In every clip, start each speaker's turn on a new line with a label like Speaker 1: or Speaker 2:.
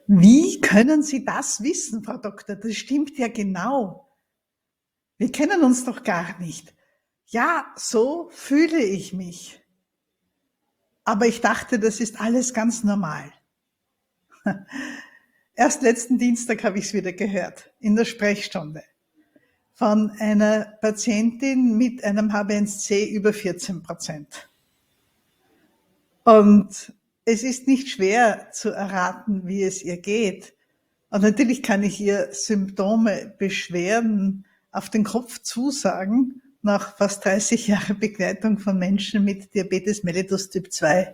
Speaker 1: Wie können Sie das wissen, Frau Doktor? Das stimmt ja genau. Wir kennen uns doch gar nicht. Ja, so fühle ich mich. Aber ich dachte, das ist alles ganz normal. Erst letzten Dienstag habe ich es wieder gehört, in der Sprechstunde, von einer Patientin mit einem HbA1c über 14%. Und es ist nicht schwer zu erraten, wie es ihr geht. Und natürlich kann ich ihr Symptome, Beschwerden auf den Kopf zusagen, nach fast 30 Jahren Begleitung von Menschen mit Diabetes mellitus Typ 2.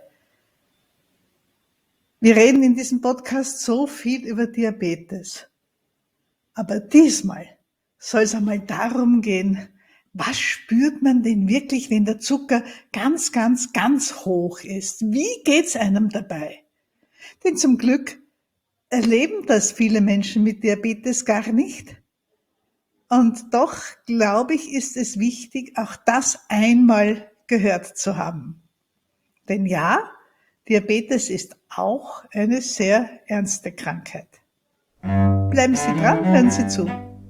Speaker 1: Wir reden in diesem Podcast so viel über Diabetes. Aber diesmal soll es einmal darum gehen, was spürt man denn wirklich, wenn der Zucker ganz, ganz, ganz hoch ist? Wie geht's einem dabei? Denn zum Glück erleben das viele Menschen mit Diabetes gar nicht. Und doch, glaube ich, ist es wichtig, auch das einmal gehört zu haben. Denn ja, Diabetes ist auch eine sehr ernste Krankheit. Bleiben Sie dran, hören Sie zu.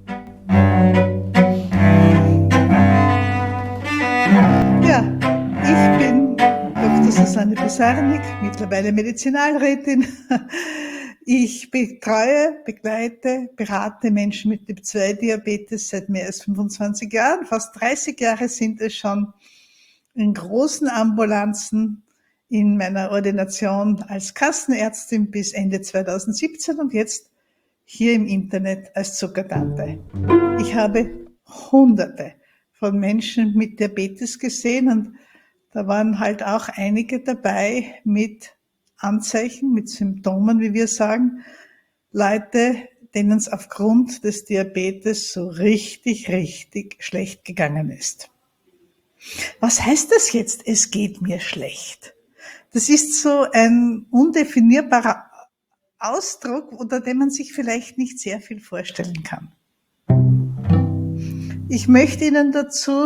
Speaker 1: Ja, ich bin Dr. Susanne Pisarnik, mittlerweile Medizinalrätin. Ich betreue, begleite, berate Menschen mit Typ-2-Diabetes seit mehr als 25 Jahren. Fast 30 Jahre sind es schon in großen Ambulanzen in meiner Ordination als Kassenärztin bis Ende 2017 und jetzt hier im Internet als Zuckertante. Ich habe Hunderte von Menschen mit Diabetes gesehen und da waren halt auch einige dabei mit Anzeichen, mit Symptomen, wie wir sagen. Leute, denen es aufgrund des Diabetes so richtig, richtig schlecht gegangen ist. Was heißt das jetzt, es geht mir schlecht? Das ist so ein undefinierbarer Ausdruck, unter dem man sich vielleicht nicht sehr viel vorstellen kann. Ich möchte Ihnen dazu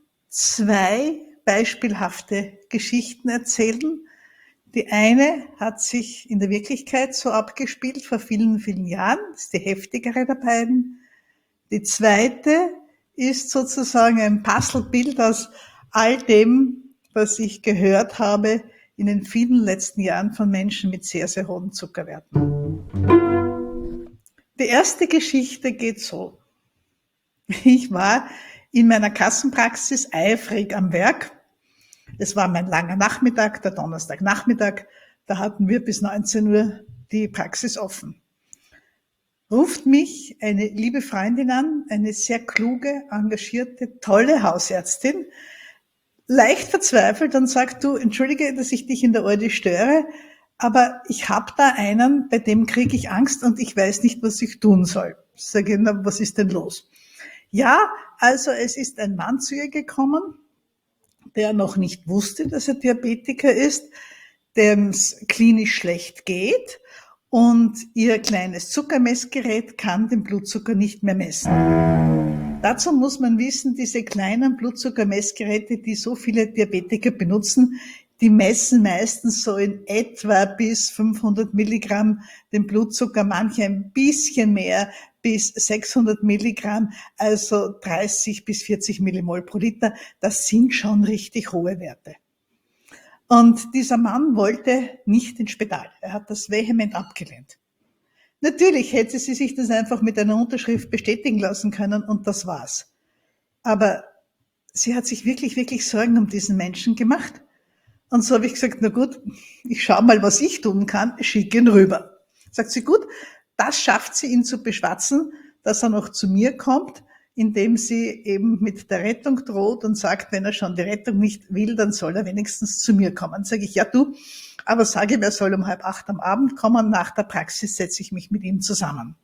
Speaker 1: 2 beispielhafte Geschichten erzählen. Die eine hat sich in der Wirklichkeit so abgespielt vor vielen, vielen Jahren, das ist die heftigere der beiden. Die zweite ist sozusagen ein Puzzlebild aus all dem, was ich gehört habe in den vielen letzten Jahren von Menschen mit sehr, sehr hohen Zuckerwerten. Die erste Geschichte geht so. Ich war in meiner Kassenpraxis eifrig am Werk. Es war mein langer Nachmittag, der Donnerstagnachmittag. Da hatten wir bis 19 Uhr die Praxis offen. Ruft mich eine liebe Freundin an, eine sehr kluge, engagierte, tolle Hausärztin, leicht verzweifelt und sagt, du, entschuldige, dass ich dich in der Ordi störe, aber ich habe da einen, bei dem kriege ich Angst und ich weiß nicht, was ich tun soll. Ich sage, na, was ist denn los? Ja, also es ist ein Mann zu ihr gekommen, der noch nicht wusste, dass er Diabetiker ist, dem es klinisch schlecht geht und ihr kleines Zuckermessgerät kann den Blutzucker nicht mehr messen. Dazu muss man wissen, diese kleinen Blutzuckermessgeräte, die so viele Diabetiker benutzen, die messen meistens so in etwa bis 500 Milligramm den Blutzucker, manche ein bisschen mehr, bis 600 Milligramm, also 30 bis 40 Millimol pro Liter. Das sind schon richtig hohe Werte. Und dieser Mann wollte nicht ins Spital. Er hat das vehement abgelehnt. Natürlich hätte sie sich das einfach mit einer Unterschrift bestätigen lassen können und das war's. Aber sie hat sich wirklich, wirklich Sorgen um diesen Menschen gemacht. Und so habe ich gesagt, na gut, ich schaue mal, was ich tun kann, schicke ihn rüber. Sagt sie, gut, das schafft sie, ihn zu beschwatzen, dass er noch zu mir kommt, indem sie eben mit der Rettung droht und sagt, wenn er schon die Rettung nicht will, dann soll er wenigstens zu mir kommen. Sage ich, ja du, aber sage ihm, er soll um 7:30 am Abend kommen, nach der Praxis setze ich mich mit ihm zusammen.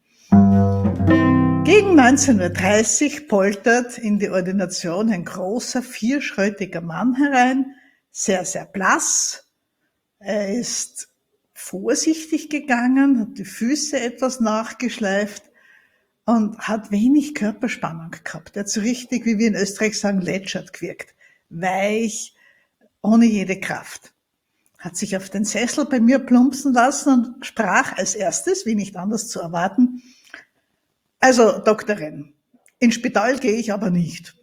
Speaker 1: Gegen 19:30 Uhr poltert in die Ordination ein großer, vierschrötiger Mann herein, sehr, sehr blass. Er ist vorsichtig gegangen, hat die Füße etwas nachgeschleift und hat wenig Körperspannung gehabt. Er hat so richtig, wie wir in Österreich sagen, lätschert gewirkt. Weich, ohne jede Kraft. hat sich auf den Sessel bei mir plumpsen lassen und sprach als erstes, wie nicht anders zu erwarten: Also, Doktorin, ins Spital gehe ich aber nicht.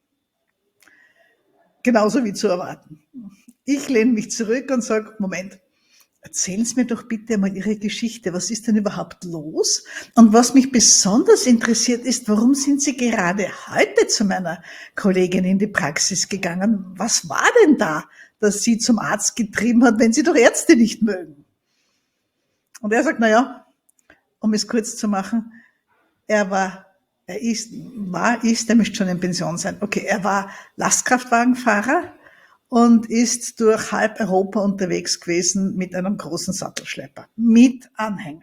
Speaker 1: Genauso wie zu erwarten. Ich lehne mich zurück und sage: Moment, erzählen Sie mir doch bitte mal Ihre Geschichte. Was ist denn überhaupt los? Und was mich besonders interessiert ist, warum sind Sie gerade heute zu meiner Kollegin in die Praxis gegangen? Was war denn da, das Sie zum Arzt getrieben hat, wenn Sie doch Ärzte nicht mögen? Und er sagt: Naja, um es kurz zu machen, er müsste schon in Pension sein. Okay, er war Lastkraftwagenfahrer und ist durch halb Europa unterwegs gewesen mit einem großen Sattelschlepper, mit Anhänger.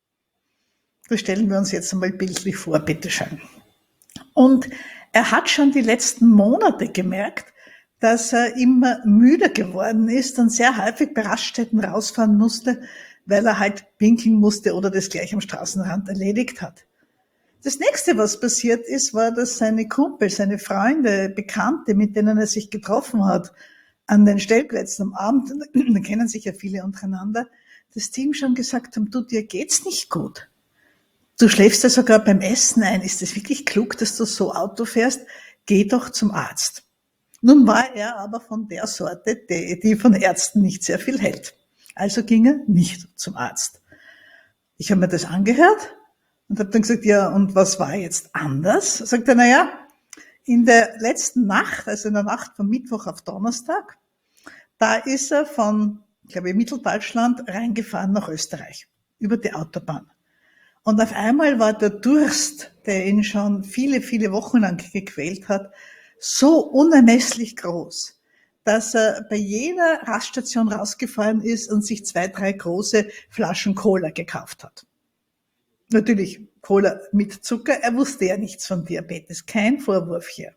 Speaker 1: Das stellen wir uns jetzt einmal bildlich vor, bitteschön. Und er hat schon die letzten Monate gemerkt, dass er immer müder geworden ist und sehr häufig bei Raststätten rausfahren musste, weil er halt pinkeln musste oder das gleich am Straßenrand erledigt hat. Das nächste, was passiert ist, war, dass seine Kumpel, seine Freunde, Bekannte, mit denen er sich getroffen hat, an den Stellplätzen am Abend, da kennen sich ja viele untereinander, das Team schon gesagt haben: Du, dir geht's nicht gut. Du schläfst ja sogar beim Essen ein. Ist es wirklich klug, dass du so Auto fährst? Geh doch zum Arzt. Nun war er aber von der Sorte, die von Ärzten nicht sehr viel hält. Also ging er nicht zum Arzt. Ich habe mir das angehört und habe dann gesagt: Ja, und was war jetzt anders? Sagt er: Naja, in der letzten Nacht, also in der Nacht von Mittwoch auf Donnerstag, da ist er von, ich glaube, Mitteldeutschland reingefahren nach Österreich über die Autobahn. Und auf einmal war der Durst, der ihn schon viele, viele Wochen lang gequält hat, so unermesslich groß, dass er bei jeder Raststation rausgefahren ist und sich 2, 3 große Flaschen Cola gekauft hat. Natürlich Cola mit Zucker. Er wusste ja nichts von Diabetes. Kein Vorwurf hier.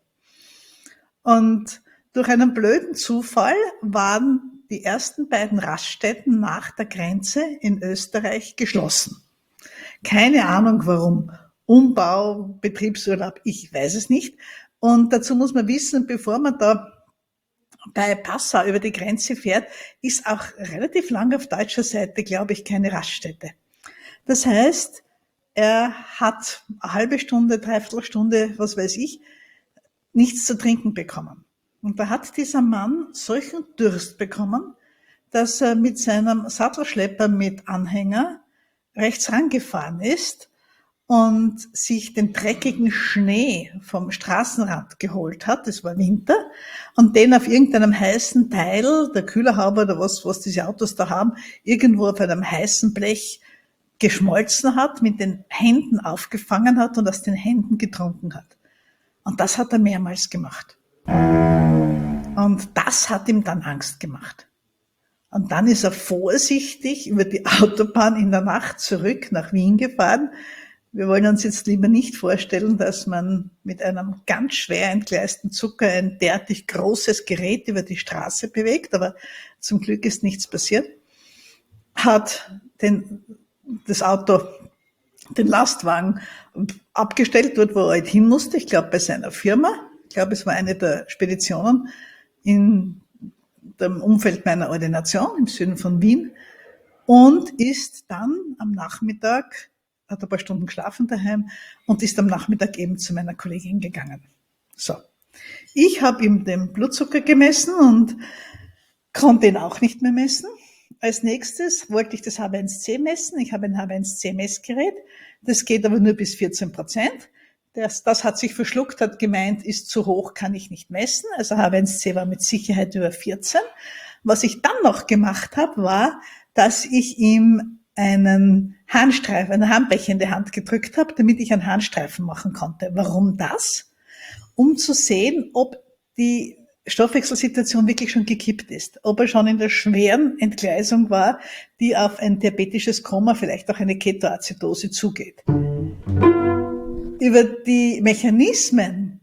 Speaker 1: Und durch einen blöden Zufall waren die ersten beiden Raststätten nach der Grenze in Österreich geschlossen. Keine Ahnung warum. Umbau, Betriebsurlaub, ich weiß es nicht. Und dazu muss man wissen, bevor man da bei Passau über die Grenze fährt, ist auch relativ lang auf deutscher Seite, glaube ich, keine Raststätte. Das heißt, er hat eine halbe Stunde, dreiviertel Stunde, was weiß ich, nichts zu trinken bekommen. Und da hat dieser Mann solchen Durst bekommen, dass er mit seinem Sattelschlepper mit Anhänger rechts rangefahren ist und sich den dreckigen Schnee vom Straßenrand geholt hat, das war Winter, und den auf irgendeinem heißen Teil, der Kühlerhaube oder was diese Autos da haben, irgendwo auf einem heißen Blech geschmolzen hat, mit den Händen aufgefangen hat und aus den Händen getrunken hat. Und das hat er mehrmals gemacht. Und das hat ihm dann Angst gemacht. Und dann ist er vorsichtig über die Autobahn in der Nacht zurück nach Wien gefahren. Wir wollen uns jetzt lieber nicht vorstellen, dass man mit einem ganz schwer entgleisten Zucker ein derartig großes Gerät über die Straße bewegt, aber zum Glück ist nichts passiert. Hat das Auto, den Lastwagen abgestellt, dort wo er halt hin musste, ich glaube bei seiner Firma. Ich glaube, es war eine der Speditionen in dem Umfeld meiner Ordination im Süden von Wien und ist dann am Nachmittag, hat ein paar Stunden geschlafen daheim und ist am Nachmittag eben zu meiner Kollegin gegangen. So. Ich habe ihm den Blutzucker gemessen und konnte ihn auch nicht mehr messen. Als nächstes wollte ich das H1C messen. Ich habe ein H1C-Messgerät. Das geht aber nur bis 14%. Das hat sich verschluckt, hat gemeint, ist zu hoch, kann ich nicht messen. Also H1C war mit Sicherheit über 14. Was ich dann noch gemacht habe, war, dass ich ihm einen Harnstreifen, eine Harnbecher in die Hand gedrückt habe, damit ich einen Harnstreifen machen konnte. Warum das? Um zu sehen, ob die Stoffwechselsituation wirklich schon gekippt ist, ob er schon in der schweren Entgleisung war, die auf ein diabetisches Koma, vielleicht auch eine Ketoazidose zugeht. Über die Mechanismen,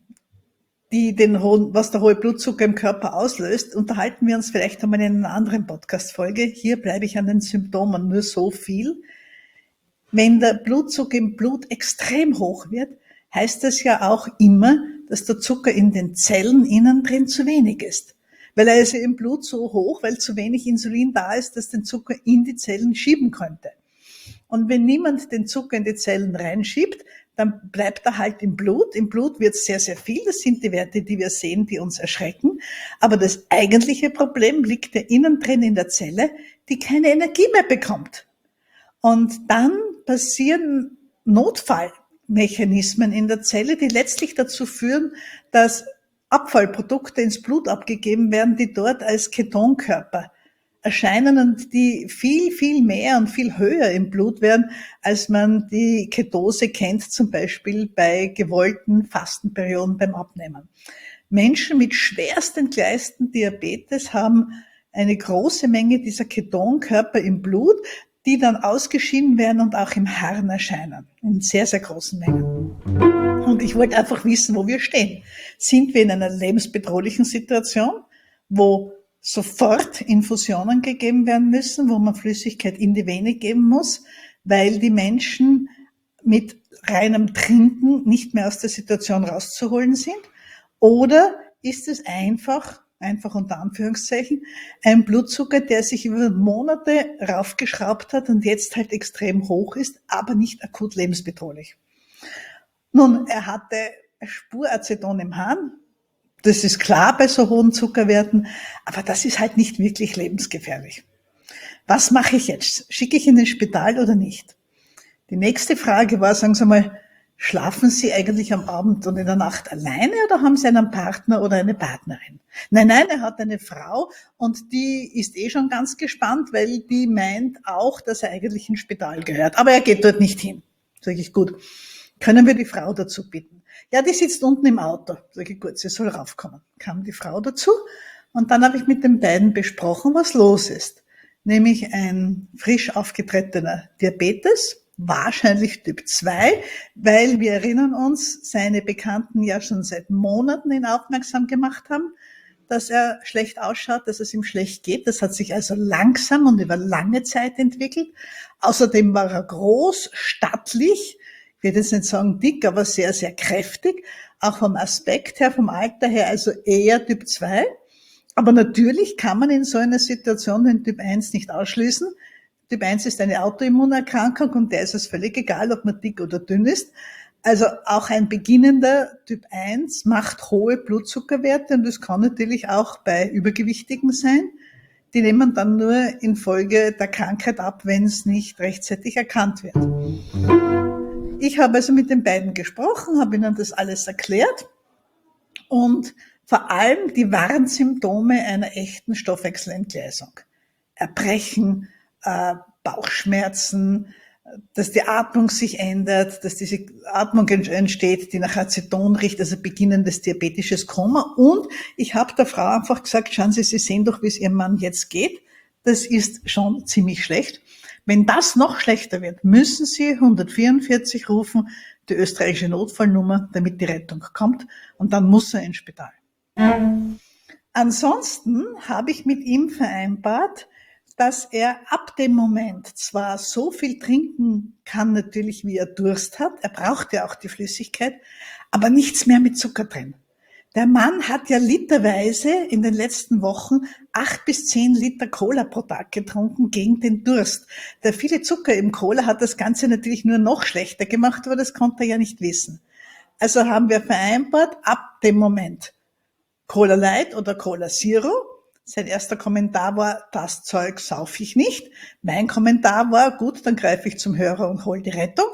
Speaker 1: was der hohe Blutzucker im Körper auslöst, unterhalten wir uns vielleicht einmal in einer anderen Podcast-Folge. Hier bleibe ich an den Symptomen nur so viel. Wenn der Blutzucker im Blut extrem hoch wird, heißt das ja auch immer, dass der Zucker in den Zellen innen drin zu wenig ist. weil er ist ja im Blut so hoch, weil zu wenig Insulin da ist, dass den Zucker in die Zellen schieben könnte. Und wenn niemand den Zucker in die Zellen reinschiebt, dann bleibt er halt im Blut. Im Blut wird sehr, sehr viel. Das sind die Werte, die wir sehen, die uns erschrecken. Aber das eigentliche Problem liegt ja innen drin in der Zelle, die keine Energie mehr bekommt. Und dann passieren Notfallmechanismen in der Zelle, die letztlich dazu führen, dass Abfallprodukte ins Blut abgegeben werden, die dort als Ketonkörper erscheinen und die viel, viel mehr und viel höher im Blut werden, als man die Ketose kennt, zum Beispiel bei gewollten Fastenperioden beim Abnehmen. Menschen mit schwerst entgleisten Diabetes haben eine große Menge dieser Ketonkörper im Blut, die dann ausgeschieden werden und auch im Harn erscheinen, in sehr, sehr großen Mengen. Und ich wollte einfach wissen, wo wir stehen. Sind wir in einer lebensbedrohlichen Situation, wo sofort Infusionen gegeben werden müssen, wo man Flüssigkeit in die Vene geben muss, weil die Menschen mit reinem Trinken nicht mehr aus der Situation rauszuholen sind? Oder ist es einfach unter Anführungszeichen, ein Blutzucker, der sich über Monate raufgeschraubt hat und jetzt halt extrem hoch ist, aber nicht akut lebensbedrohlich? Nun, er hatte Spuraceton im Harn. Das ist klar bei so hohen Zuckerwerten, aber das ist halt nicht wirklich lebensgefährlich. Was mache ich jetzt? Schicke ich ihn ins Spital oder nicht? Die nächste Frage war, sagen Sie mal, schlafen Sie eigentlich am Abend und in der Nacht alleine oder haben Sie einen Partner oder eine Partnerin? Nein, er hat eine Frau und die ist schon ganz gespannt, weil die meint auch, dass er eigentlich ins Spital gehört. Aber er geht dort nicht hin. Sag ich, gut. Können wir die Frau dazu bitten? Ja, die sitzt unten im Auto. Sag ich, gut, sie soll raufkommen. Kam die Frau dazu und dann habe ich mit den beiden besprochen, was los ist. Nämlich ein frisch aufgetretener Diabetes, wahrscheinlich Typ 2, weil wir erinnern uns, seine Bekannten ja schon seit Monaten ihn aufmerksam gemacht haben, dass er schlecht ausschaut, dass es ihm schlecht geht. Das hat sich also langsam und über lange Zeit entwickelt. Außerdem war er groß, stattlich, ich will jetzt nicht sagen dick, aber sehr, sehr kräftig, auch vom Aspekt her, vom Alter her, also eher Typ 2. Aber natürlich kann man in so einer Situation den Typ 1 nicht ausschließen. Typ 1 ist eine Autoimmunerkrankung und der ist es völlig egal, ob man dick oder dünn ist. Also auch ein beginnender Typ 1 macht hohe Blutzuckerwerte und das kann natürlich auch bei Übergewichtigen sein. Die nehmen dann nur infolge der Krankheit ab, wenn es nicht rechtzeitig erkannt wird. Ich habe also mit den beiden gesprochen, habe ihnen das alles erklärt und vor allem die Warnsymptome einer echten Stoffwechselentgleisung. Erbrechen, Bauchschmerzen, dass die Atmung sich ändert, dass diese Atmung entsteht, die nach Aceton riecht, also beginnendes diabetisches Koma. Und ich habe der Frau einfach gesagt, schauen Sie, Sie sehen doch, wie es Ihrem Mann jetzt geht. Das ist schon ziemlich schlecht. Wenn das noch schlechter wird, müssen Sie 144 rufen, die österreichische Notfallnummer, damit die Rettung kommt. Und dann muss er ins Spital. Ansonsten habe ich mit ihm vereinbart, dass er ab dem Moment zwar so viel trinken kann, natürlich wie er Durst hat, er braucht ja auch die Flüssigkeit, aber nichts mehr mit Zucker drin. Der Mann hat ja literweise in den letzten Wochen 8 bis 10 Liter Cola pro Tag getrunken gegen den Durst. Der viele Zucker im Cola hat das Ganze natürlich nur noch schlechter gemacht, aber das konnte er ja nicht wissen. Also haben wir vereinbart, ab dem Moment Cola Light oder Cola Zero. Sein erster Kommentar war, das Zeug sauf ich nicht. Mein Kommentar war, gut, dann greife ich zum Hörer und hole die Rettung.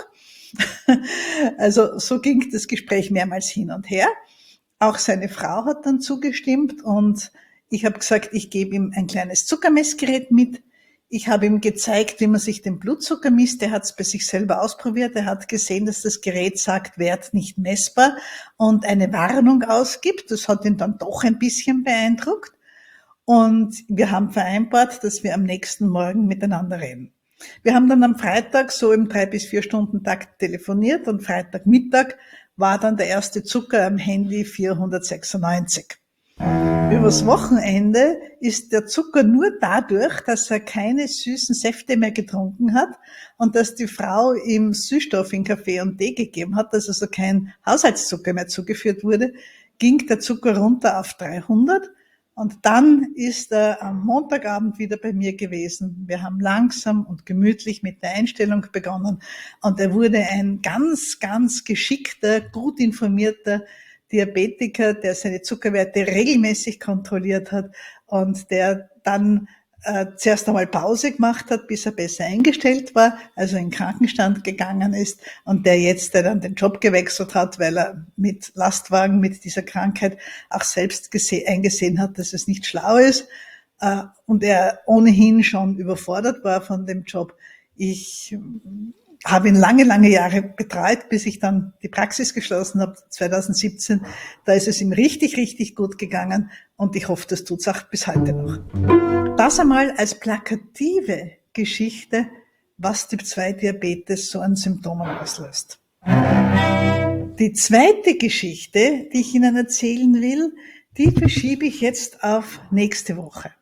Speaker 1: Also so ging das Gespräch mehrmals hin und her. Auch seine Frau hat dann zugestimmt und ich habe gesagt, ich gebe ihm ein kleines Zuckermessgerät mit. Ich habe ihm gezeigt, wie man sich den Blutzucker misst. Er hat es bei sich selber ausprobiert. Er hat gesehen, dass das Gerät sagt, Wert nicht messbar und eine Warnung ausgibt. Das hat ihn dann doch ein bisschen beeindruckt. Und wir haben vereinbart, dass wir am nächsten Morgen miteinander reden. Wir haben dann am Freitag so im 3 bis 4 Stunden Takt telefoniert und Freitagmittag war dann der erste Zucker am Handy 496. Übers Wochenende ist der Zucker nur dadurch, dass er keine süßen Säfte mehr getrunken hat und dass die Frau ihm Süßstoff in Kaffee und Tee gegeben hat, dass also kein Haushaltszucker mehr zugeführt wurde, ging der Zucker runter auf 300. Und dann ist er am Montagabend wieder bei mir gewesen. Wir haben langsam und gemütlich mit der Einstellung begonnen. Und er wurde ein ganz, ganz geschickter, gut informierter Diabetiker, der seine Zuckerwerte regelmäßig kontrolliert hat und der dann zuerst einmal Pause gemacht hat, bis er besser eingestellt war, also in Krankenstand gegangen ist und der dann den Job gewechselt hat, weil er mit Lastwagen, mit dieser Krankheit auch selbst eingesehen hat, dass es nicht schlau ist und er ohnehin schon überfordert war von dem Job. Ich habe ihn lange, lange Jahre betreut, bis ich dann die Praxis geschlossen habe, 2017. Da ist es ihm richtig, richtig gut gegangen und ich hoffe, das tut es auch bis heute noch. Das einmal als plakative Geschichte, was Typ-2-Diabetes so an Symptomen auslöst. Die zweite Geschichte, die ich Ihnen erzählen will, die verschiebe ich jetzt auf nächste Woche.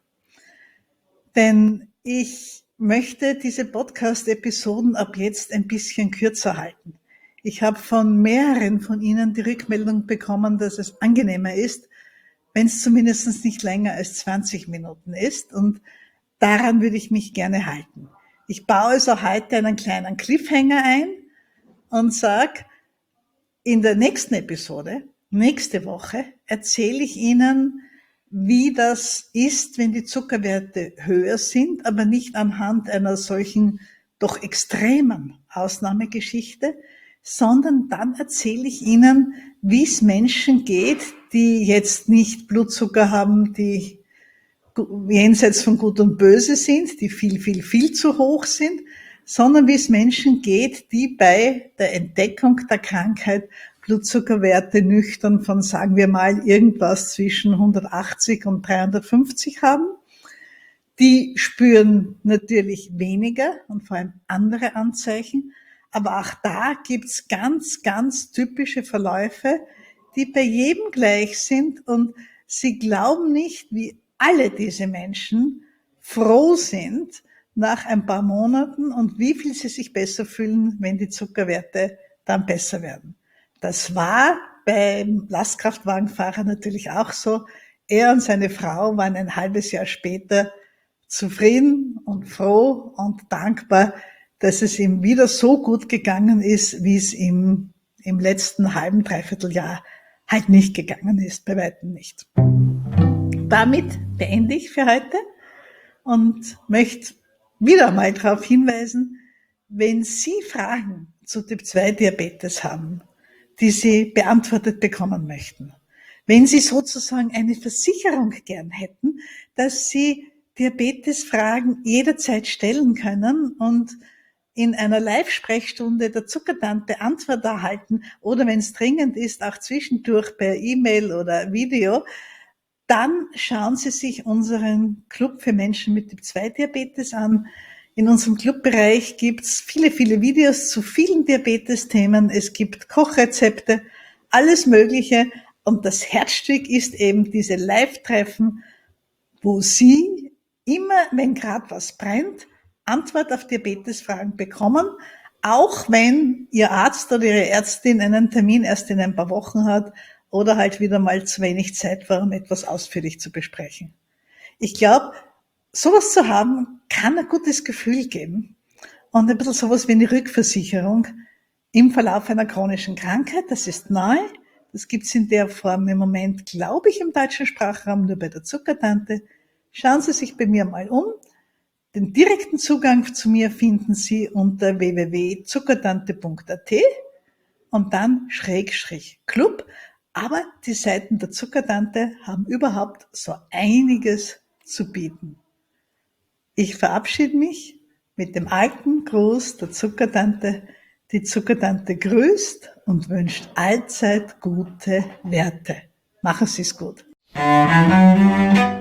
Speaker 1: Denn ich möchte diese Podcast-Episoden ab jetzt ein bisschen kürzer halten. Ich habe von mehreren von Ihnen die Rückmeldung bekommen, dass es angenehmer ist, wenn es zumindest nicht länger als 20 Minuten ist. Und daran würde ich mich gerne halten. Ich baue also heute einen kleinen Cliffhanger ein und sage, in der nächsten Episode, nächste Woche, erzähle ich Ihnen, wie das ist, wenn die Zuckerwerte höher sind, aber nicht anhand einer solchen doch extremen Ausnahmegeschichte, sondern dann erzähle ich Ihnen, wie es Menschen geht, die jetzt nicht Blutzucker haben, die jenseits von Gut und Böse sind, die viel, viel, viel zu hoch sind, sondern wie es Menschen geht, die bei der Entdeckung der Krankheit Blutzuckerwerte nüchtern von, sagen wir mal, irgendwas zwischen 180 und 350 haben. Die spüren natürlich weniger und vor allem andere Anzeichen, aber auch da gibt's ganz, ganz typische Verläufe, die bei jedem gleich sind und Sie glauben nicht, wie alle diese Menschen froh sind nach ein paar Monaten und wie viel sie sich besser fühlen, wenn die Zuckerwerte dann besser werden. Das war beim Lastkraftwagenfahrer natürlich auch so. Er und seine Frau waren ein halbes Jahr später zufrieden und froh und dankbar, dass es ihm wieder so gut gegangen ist, wie es ihm im letzten halben, dreiviertel Jahr halt nicht gegangen ist, bei weitem nicht. Damit beende ich für heute und möchte wieder mal darauf hinweisen, wenn Sie Fragen zu Typ-2-Diabetes haben, die Sie beantwortet bekommen möchten, wenn Sie sozusagen eine Versicherung gern hätten, dass Sie Diabetesfragen jederzeit stellen können und in einer Live-Sprechstunde der Zuckertante Antwort erhalten oder wenn es dringend ist, auch zwischendurch per E-Mail oder Video, dann schauen Sie sich unseren Club für Menschen mit Typ-2-Diabetes an. In unserem Clubbereich gibt's viele, viele Videos zu vielen Diabetesthemen. Es gibt Kochrezepte, alles Mögliche. Und das Herzstück ist eben diese Live-Treffen, wo Sie immer, wenn gerade was brennt, Antwort auf Diabetesfragen bekommen, auch wenn Ihr Arzt oder Ihre Ärztin einen Termin erst in ein paar Wochen hat oder halt wieder mal zu wenig Zeit war, um etwas ausführlich zu besprechen. Ich glaube, sowas zu haben, kann ein gutes Gefühl geben und ein bisschen sowas wie eine Rückversicherung im Verlauf einer chronischen Krankheit. Das ist neu. Das gibt's in der Form im Moment, glaube ich, im deutschen Sprachraum nur bei der Zuckertante. Schauen Sie sich bei mir mal um. Den direkten Zugang zu mir finden Sie unter www.zuckertante.at und dann /Club. Aber die Seiten der Zuckertante haben überhaupt so einiges zu bieten. Ich verabschiede mich mit dem alten Gruß der Zuckertante. Die Zuckertante grüßt und wünscht allzeit gute Werte. Machen Sie es gut.